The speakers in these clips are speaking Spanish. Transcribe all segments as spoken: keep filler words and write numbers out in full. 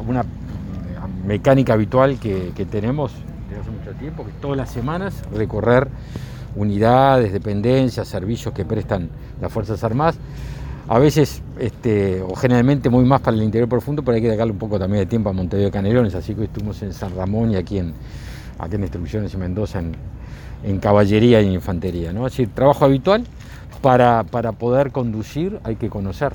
una mecánica habitual que, que tenemos desde hace mucho tiempo, que todas las semanas recorrer unidades, dependencias, servicios que prestan las Fuerzas Armadas, a veces, este, o generalmente muy más para el interior profundo, pero hay que dedicarle un poco también de tiempo a Montevideo Canelones, así que hoy estuvimos en San Ramón y aquí en, aquí en Instrucciones y Mendoza en, en caballería y infantería, ¿no? Es decir, trabajo habitual, para, para poder conducir hay que conocer.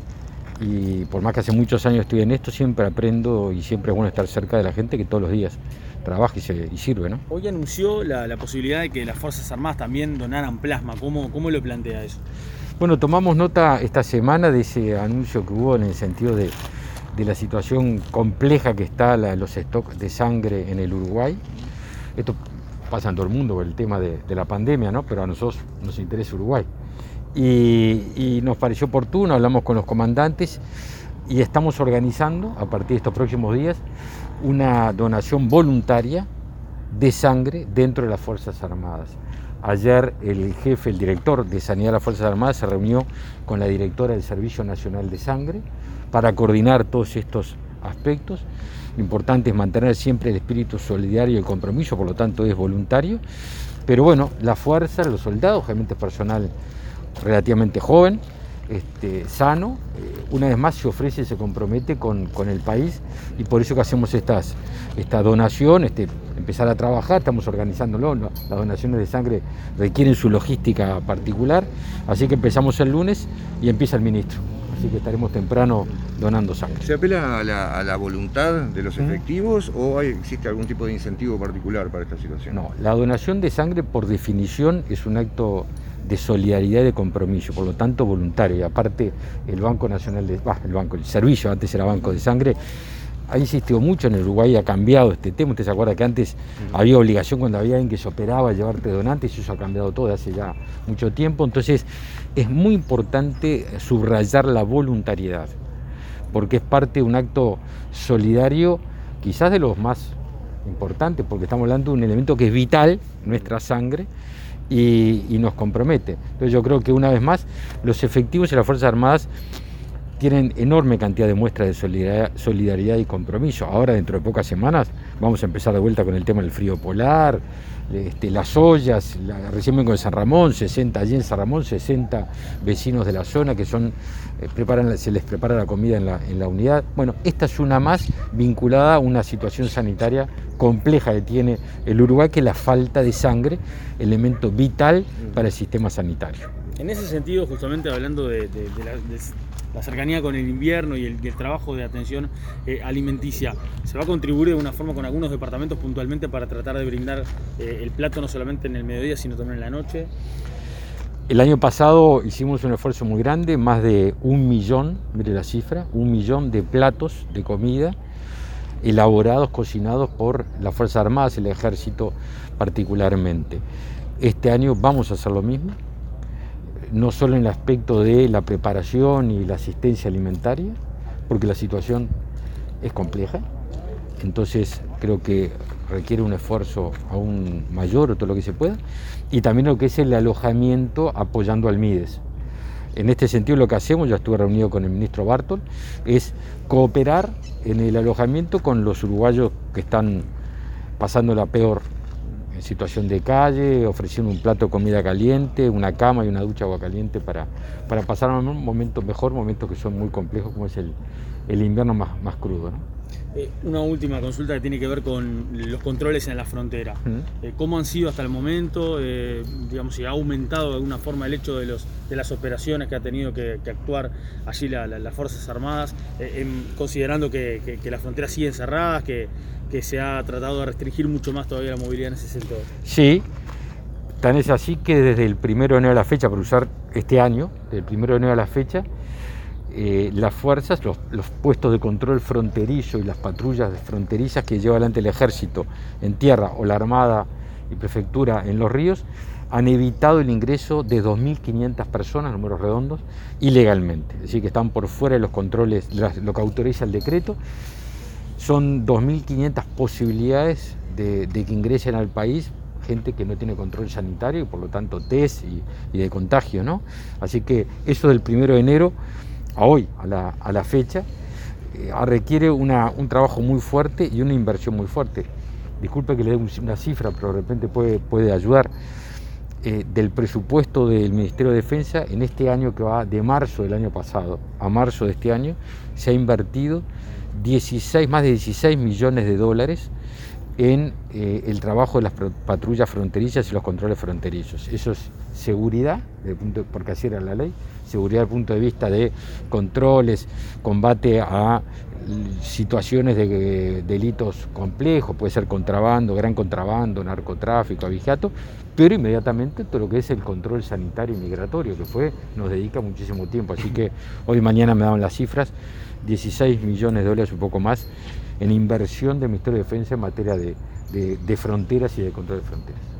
Y por más que hace muchos años estoy en esto, siempre aprendo y siempre es bueno estar cerca de la gente que todos los días trabaja y, se, y sirve, ¿no? Hoy anunció la, la posibilidad de que las Fuerzas Armadas también donaran plasma. ¿Cómo, cómo lo plantea eso? Bueno, tomamos nota esta semana de ese anuncio que hubo en el sentido de, de la situación compleja que está la, los stocks de sangre en el Uruguay. Esto pasa en todo el mundo por el tema de, de la pandemia, ¿no? Pero a nosotros nos interesa Uruguay. Y, y nos pareció oportuno, hablamos con los comandantes y estamos organizando a partir de estos próximos días una donación voluntaria de sangre dentro de las Fuerzas Armadas. Ayer el jefe, el director de Sanidad de las Fuerzas Armadas se reunió con la directora del Servicio Nacional de Sangre para coordinar todos estos aspectos. Lo importante es mantener siempre el espíritu solidario y el compromiso, por lo tanto es voluntario. Pero bueno, la fuerza, los soldados, obviamente personal relativamente joven, este, sano, eh, una vez más se ofrece y se compromete con, con el país, y por eso que hacemos estas, esta donación, este, empezar a trabajar, estamos organizándolo, ¿no? Las donaciones de sangre requieren su logística particular, así que empezamos el lunes y empieza el ministro, así que estaremos temprano donando sangre. ¿Se apela a la, a la voluntad de los efectivos ¿Mm? o hay, existe algún tipo de incentivo particular para esta situación? No, la donación de sangre por definición es un acto de solidaridad y de compromiso, por lo tanto voluntario, y aparte el Banco Nacional de, bah, el banco, el servicio, antes era Banco de Sangre, ha insistido mucho en el Uruguay, ha cambiado este tema. Usted se acuerda que antes uh-huh. había obligación cuando había alguien que se operaba a llevarte donantes, y eso ha cambiado todo hace ya mucho tiempo. Entonces es muy importante subrayar la voluntariedad, porque es parte de un acto solidario, quizás de los más importantes, porque estamos hablando de un elemento que es vital, nuestra sangre, y, y nos compromete. Entonces yo creo que una vez más los efectivos de las Fuerzas Armadas tienen enorme cantidad de muestras de solidaridad, solidaridad y compromiso. Ahora, dentro de pocas semanas, vamos a empezar de vuelta con el tema del frío polar, este, las ollas, la, recién vengo de San Ramón, sesenta allí en San Ramón, sesenta vecinos de la zona que son, eh, preparan, se les prepara la comida en la, en la unidad. Bueno, esta es una más vinculada a una situación sanitaria compleja que tiene el Uruguay, que es la falta de sangre, elemento vital para el sistema sanitario. En ese sentido, justamente hablando de, de, de, la, de la cercanía con el invierno y el, y el trabajo de atención eh, alimenticia, ¿se va a contribuir de una forma con algunos departamentos puntualmente para tratar de brindar eh, el plato no solamente en el mediodía, sino también en la noche? El año pasado hicimos un esfuerzo muy grande, más de un millón, mire la cifra, un millón de platos de comida elaborados, cocinados por las Fuerzas Armadas y el Ejército particularmente. Este año vamos a hacer lo mismo, no solo en el aspecto de la preparación y la asistencia alimentaria, porque la situación es compleja, entonces creo que requiere un esfuerzo aún mayor, todo lo que se pueda, y también lo que es el alojamiento apoyando al MIDES. En este sentido lo que hacemos, ya estuve reunido con el ministro Bartol, es cooperar en el alojamiento con los uruguayos que están pasando la peor en situación de calle, ofreciendo un plato de comida caliente, una cama y una ducha de agua caliente para, para pasar un momento mejor, momentos que son muy complejos, como es el, el invierno más, más crudo, ¿no? Eh, una última consulta que tiene que ver con los controles en la frontera. Uh-huh. Eh, ¿Cómo han sido hasta el momento? Eh, digamos, si ha aumentado de alguna forma el hecho de, los, de las operaciones que ha tenido que, que actuar allí la, la, las Fuerzas Armadas, eh, en, considerando que, que, que las fronteras siguen cerradas, que, que se ha tratado de restringir mucho más todavía la movilidad en ese sector? Sí, tan es así que desde el primero de enero a la fecha, por usar este año, del primero de enero a la fecha, Eh, las fuerzas, los, los puestos de control fronterizo y las patrullas fronterizas que lleva adelante el ejército en tierra o la armada y prefectura en los ríos han evitado el ingreso de dos mil quinientas personas, números redondos, ilegalmente, es decir, que están por fuera de los controles, lo que autoriza el decreto. Son dos mil quinientas posibilidades de, de que ingresen al país gente que no tiene control sanitario y por lo tanto test y, y de contagio, ¿no? Así que eso del primero de enero a hoy, a la, a la fecha, eh, requiere una, un trabajo muy fuerte y una inversión muy fuerte. Disculpe que le dé una cifra, pero de repente puede, puede ayudar. Eh, del presupuesto del Ministerio de Defensa, en este año que va de marzo del año pasado a marzo de este año, se ha invertido dieciséis, más de dieciséis millones de dólares en eh, el trabajo de las patrullas fronterizas y los controles fronterizos. Eso es seguridad, de punto, porque así era la ley, seguridad desde el punto de vista de controles, combate a situaciones de, de delitos complejos, puede ser contrabando, gran contrabando, narcotráfico, abigeato, pero inmediatamente todo lo que es el control sanitario y migratorio, que fue, nos dedica muchísimo tiempo. Así que hoy mañana me daban las cifras, dieciséis millones de dólares, un poco más, en inversión del Ministerio de Defensa en materia de, de, de fronteras y de control de fronteras.